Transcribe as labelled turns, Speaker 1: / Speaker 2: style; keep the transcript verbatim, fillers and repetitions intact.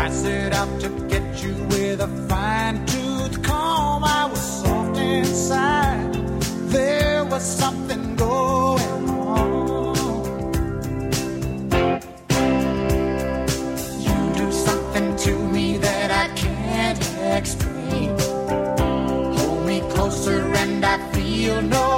Speaker 1: I set out to get you with a fine-tooth comb. I was soft inside. There was something going on. You do something to me that I can't explain. Hold me closer and I feel no